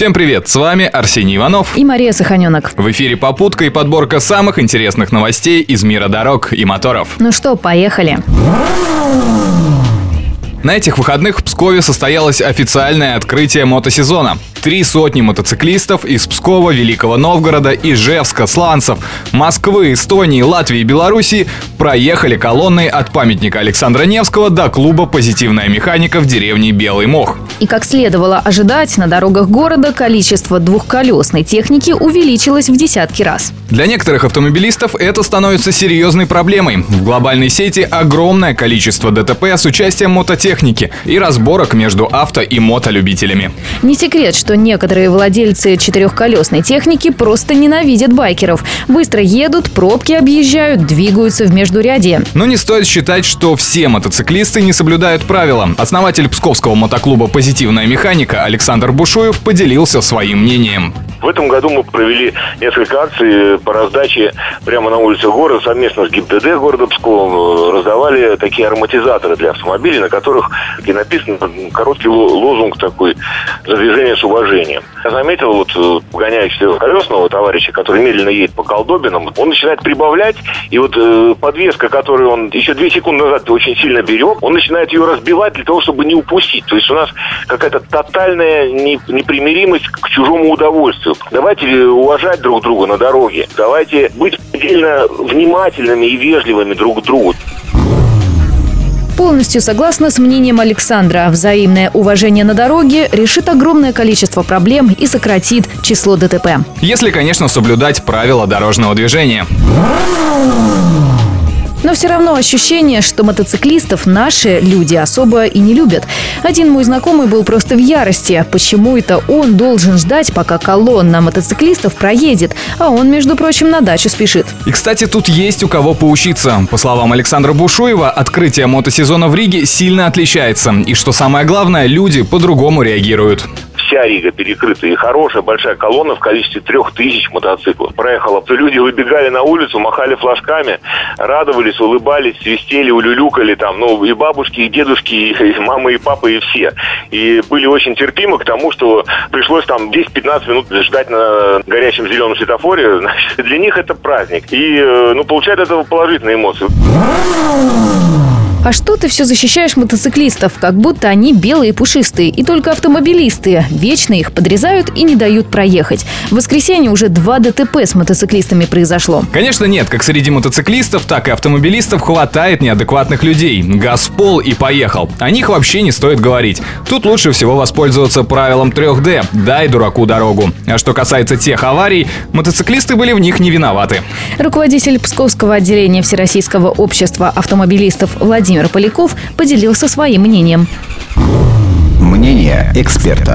Всем привет, с вами Арсений Иванов и Мария Саханенок. В эфире «Попутка» и подборка самых интересных новостей из мира дорог и моторов. Ну что, поехали. На этих выходных в Пскове состоялось официальное открытие мотосезона. 300 мотоциклистов из Пскова, Великого Новгорода, Ижевска, Сланцев, Москвы, Эстонии, Латвии и Белоруссии проехали колонной от памятника Александра Невского до клуба «Позитивная механика» в деревне Белый Мох. И как следовало ожидать, на дорогах города количество двухколесной техники увеличилось в десятки раз. Для некоторых автомобилистов это становится серьезной проблемой. В глобальной сети огромное количество ДТП с участием мототехники и разборок между авто- и мотолюбителями. Не секрет, что некоторые владельцы четырехколесной техники просто ненавидят байкеров. Быстро едут, пробки объезжают, двигаются в междурядье. Но не стоит считать, что все мотоциклисты не соблюдают правила. Основатель псковского мотоклуба «Позитивная механика» Александр Бушуев поделился своим мнением. В этом году мы провели несколько акций по раздаче прямо на улице города совместно с ГИБДД города Пскова. Раздавали такие ароматизаторы для автомобилей, на которых написан короткий лозунг такой: «За движение с уважением». Я заметил, вот гоняя четырехколесного товарища, который медленно едет по колдобинам, он начинает прибавлять, и вот подвеска, которую он еще 2 секунды назад очень сильно берег, он начинает ее разбивать для того, чтобы не упустить. То есть у нас какая-то тотальная непримиримость к чужому удовольствию. Давайте уважать друг друга на дороге. Давайте быть предельно внимательными и вежливыми друг к другу. Полностью согласна с мнением Александра. Взаимное уважение на дороге решит огромное количество проблем и сократит число ДТП. Если, конечно, соблюдать правила дорожного движения. Но все равно ощущение, что мотоциклистов наши люди особо и не любят. Один мой знакомый был просто в ярости. Почему это он должен ждать, пока колонна мотоциклистов проедет, а он, между прочим, на дачу спешит? И, кстати, тут есть у кого поучиться. По словам Александра Бушуева, открытие мотосезона в Риге сильно отличается. И, что самое главное, люди по-другому реагируют. Вся Рига перекрыта, и хорошая большая колонна в количестве 3000 мотоциклов проехала. Люди выбегали на улицу, махали флажками, радовались, улыбались, свистели, улюлюкали там, и бабушки, и дедушки, и мамы, и папы, и все. И были очень терпимы к тому, что пришлось там 10-15 минут ждать на горящем зеленом светофоре. Значит, для них это праздник. И, получают от этого положительные эмоции. А что ты все защищаешь мотоциклистов, как будто они белые и пушистые, и только автомобилисты вечно их подрезают и не дают проехать. В воскресенье уже 2 ДТП с мотоциклистами произошло. Конечно, нет, как среди мотоциклистов, так и автомобилистов хватает неадекватных людей. Газ в пол и поехал. О них вообще не стоит говорить. Тут лучше всего воспользоваться правилом 3D – дай дураку дорогу. А что касается тех аварий, мотоциклисты были в них не виноваты. Руководитель Псковского отделения Всероссийского общества автомобилистов Владимир Поляков поделился своим мнением. Мнение эксперта.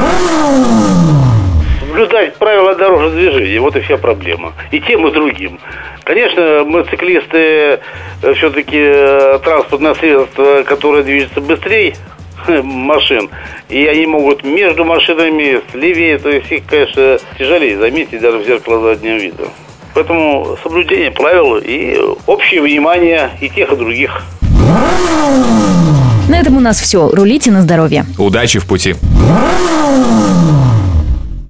Соблюдать правила дорожного движения – вот и вся проблема. И тем, и другим. Конечно, мотоциклисты все-таки транспортное средство, которое движется быстрее машин, и они могут между машинами, левее, то есть их, конечно, тяжелее заметить даже в зеркало заднего вида. Поэтому соблюдение правил и общее внимание и тех, и других. На этом у нас все. Рулите на здоровье. Удачи в пути.